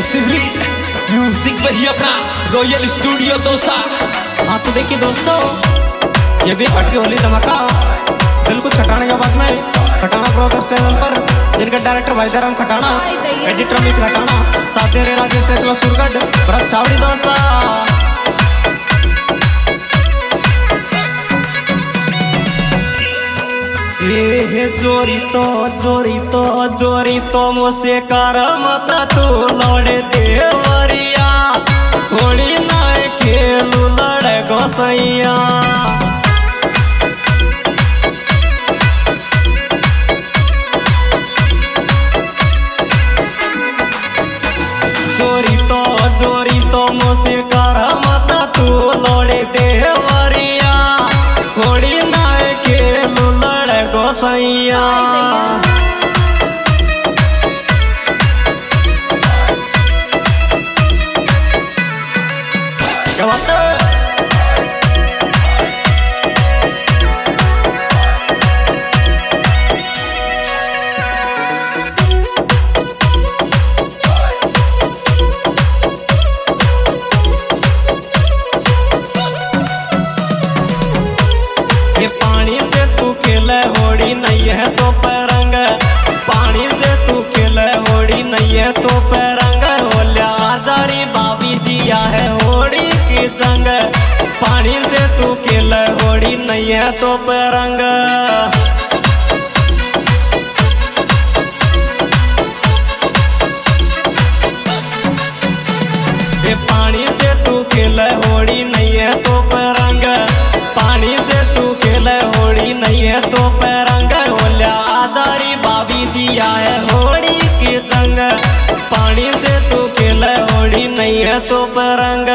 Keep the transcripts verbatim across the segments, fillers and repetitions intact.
Sivri music वही अपना royal studio dosa. हाँ तो देखिए दोस्तों, ये भी हटके होली धमाका बिल्कुल खटाना के बाद में खटाना ब्रॉडकास्ट चैनल पर, जिनका डायरेक्टर भाईदाराम खटाना, एडिटर अमित खटाना, साथ दे रहे राजेश फैसला सुरगढ़, भरत चावड़ी दोस्ता। ये चोरी तो चोरी तो चोरी तो मुझसे कर मत तू लौड़े देवरिया, होली ना खेलू लड़े गोसैया। चोरी तो चोरी तो मुझसे कर मत तू लौड़े देवरिया, होली ना खेलू लड़े गोसैया। क्या बात है? ये पानी से तू खेले होड़ी नहीं है तो पैरंग, पानी से तू खेले होड़ी नहीं है तो पैरंग, होल्या जारी बाबी जिया है होड़ी की जंग। पानी से तू खेले होड़ी नहीं है तो पैरंग, ये पानी से तू खेले होड़ी नहीं है तो पैरंग, पानी से तू खेले होड़ी नहीं है तो पैरंग, होल्या जारी बाबी जिया है होड़ी की जंग। पानी से तू खेले होड़ी नहीं है तो पैरंग।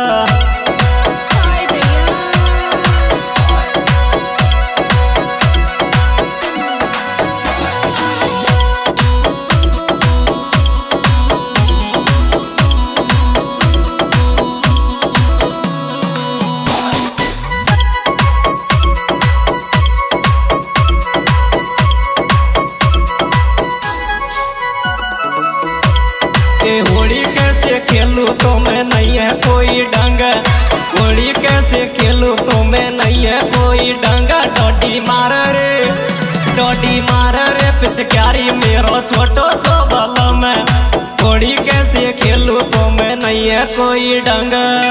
होली कैसे खेलूं तो मैं नहीं है कोई डंग, होली कैसे खेलूं तो मैं नहीं है कोई डंग। डोडी मार रे डोडी मार रे पिचकारी मेरो छोटो सो बलम, होली कैसे खेलूं तो मैं नहीं है कोई डंग।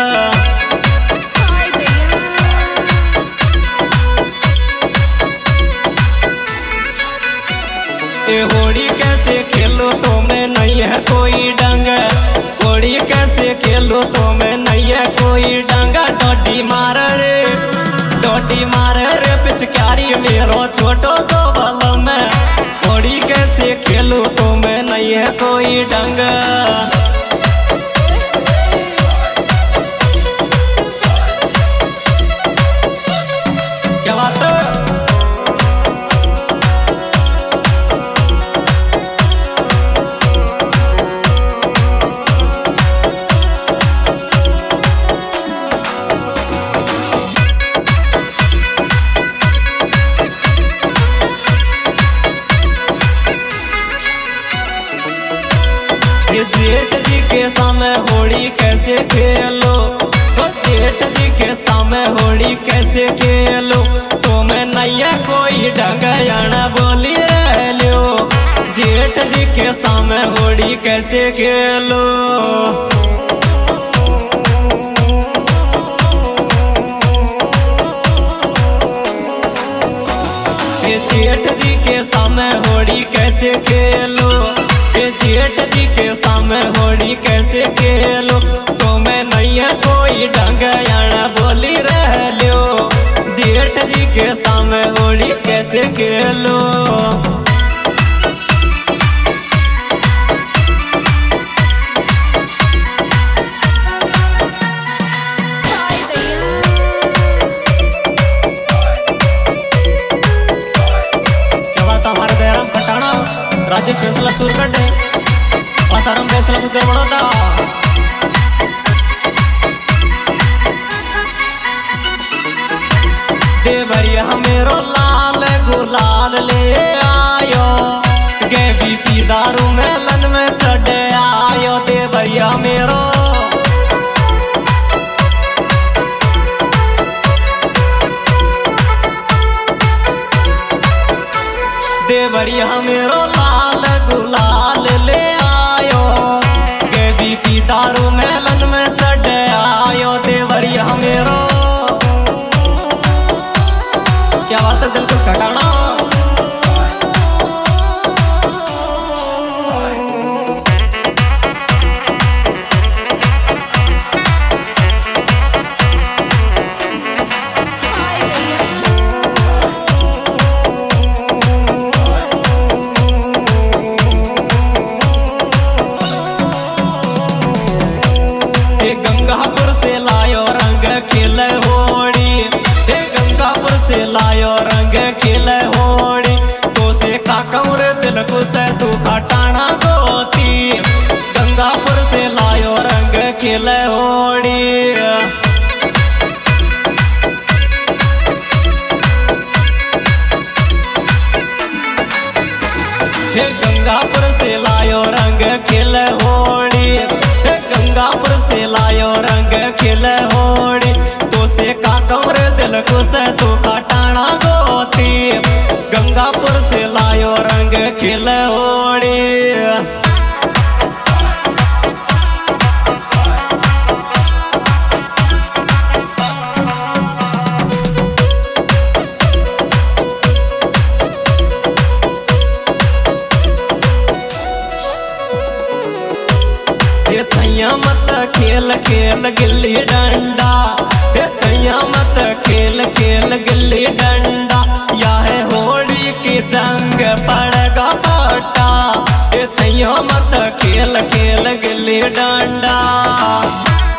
ए होली कैसे खेलो तो मैं नहीं है कोई डंग, होली कैसे खेलो तो मैं नहीं है कोई डंग। डोडी मार रे डोडी मार रे पिचकारी मेरो छोटो सो बलम, होली कैसे खेलो तो मैं नहीं है कोई डंग। क्या बात है? जेठ जी के सामने होली कैसे खेलो, तो जेठ जी के सामने होली कैसे खेलो, तो मैं नैया कोई ढंग याना बोली रह लो। जेठ जी के सामने होली कैसे खेलो, जेठ जी के सामने होली कैसे खेलो, जेठ जी के सामने होली कैसे खेलो, तो मैं नहीं है कोई ढंग याना बोली रह लो। जेठ जी के सामने होली कैसे खेलो। क्या बात हमारे दयाराम खटाना, राजेश फैसला सुरगढ़ है, आसाराम फैसला उत्तर बड़ौदा। देवरिया मेरो लाल गुलाल ले आयो, गे बीपी दारू मेलन में चढ़े आयो। देवरिया गंगापुर से लायो रंग खेल होड़ी, गंगापुर से लायो रंग खेल होड़ी। तो से का कमर दिल को से तो काटाना गोती, गंगापुर से लायो रंग खेल होड़ी। छैया मत खेल खेल गिल्ली डंडा, छैया मत खेल खेल गिल्ली डंडा। यह होली की जंग पड़ेगा पाटा, छैया मत खेल खेल गिल्ली डंडा।